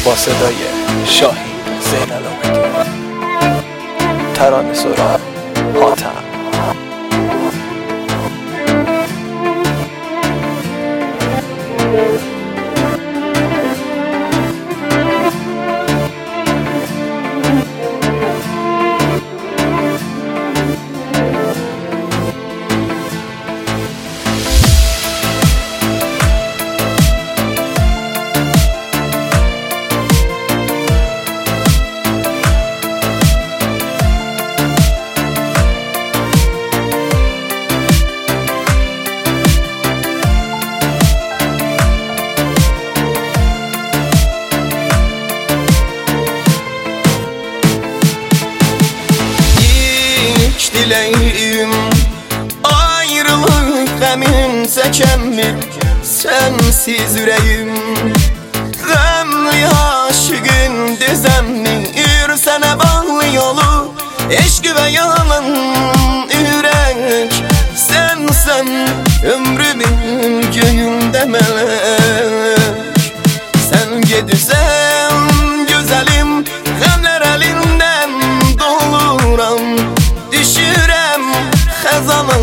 با صدای شاهین زین‌العابدین، ترانه سرا حاتم. Dileğim ayrılık qəmin çəkəmmir sensiz ürəyim, qəmli aşığın düzəmmir sənə bağlı yolu, eşq və yalan ürək sənsən ömrümün göyündə mələk. Sən gedirsən gözəlim, qəmlər əlindən doluram, düşürəm xəzana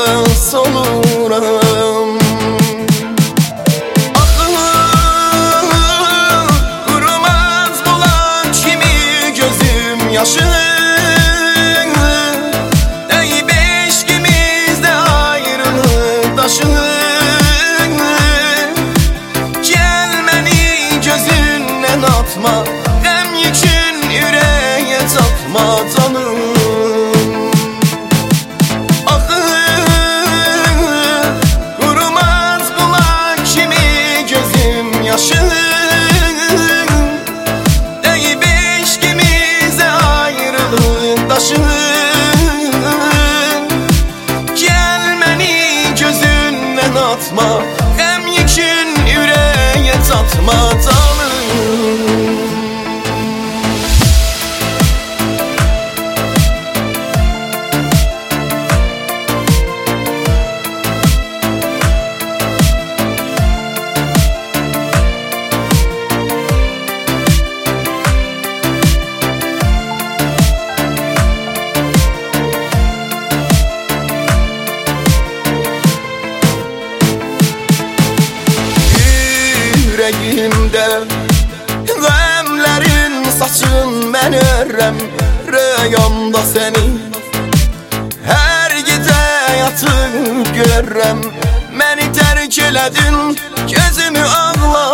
soluram. Qurumaz bulan kimi gözüm yaşı, deyib eşqimizdə ayrılıq daşı. Gəl məni gözündən atma, qəm yükün ürəyə çatma canım. Deyib eşqimizə ayrılıq daşı. Gəl məni gözündən atma, qəm yükün ürəyə çatma canım. Yüreğimdə qəmlərin saçın mən örəm, rüyamda səni hər gecə yatıb görürəm. Məni tərk elədin, gözümü ağla